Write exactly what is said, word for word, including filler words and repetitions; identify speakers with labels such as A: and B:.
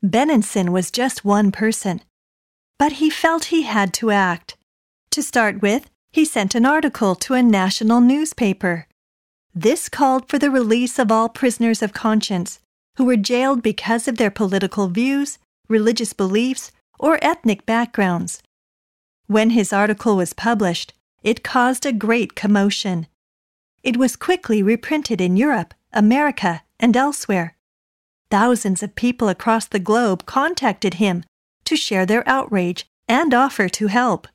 A: Benenson was just one person, but he felt he had to act. To start with, he sent an article to a national newspaper. This called for the release of all prisoners of conscience who were jailed because of their political views, religious beliefs, or ethnic backgrounds. When his article was published, it caused a great commotion. It was quickly reprinted in Europe, America, and elsewhere. Thousands of people across the globe contacted him to share their outrage and offer to help.